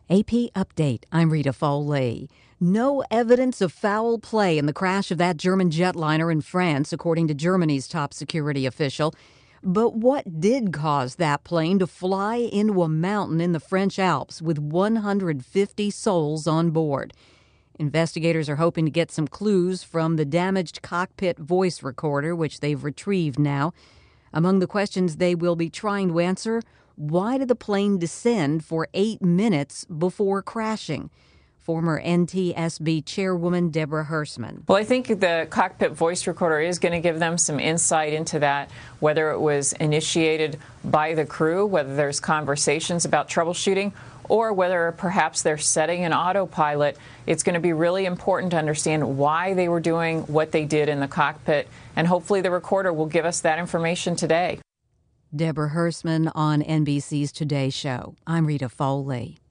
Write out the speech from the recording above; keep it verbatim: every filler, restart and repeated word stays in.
A P Update. I'm Rita Foley. No evidence of foul play in the crash of that German jetliner in France, according to Germany's top security official. But what did cause that plane to fly into a mountain in the French Alps with one hundred fifty souls on board? Investigators are hoping to get some clues from the damaged cockpit voice recorder, which they've retrieved now. Among the questions they will be trying to answer: why did the plane descend for eight minutes before crashing? Former N T S B chairwoman Deborah Hersman. Well, I think the cockpit voice recorder is going to give them some insight into that, whether it was initiated by the crew, whether there's conversations about troubleshooting, or whether perhaps they're setting an autopilot. It's going to be really important to understand why they were doing what they did in the cockpit, and hopefully the recorder will give us that information today. Deborah Hersman on N B C's Today Show. I'm Rita Foley.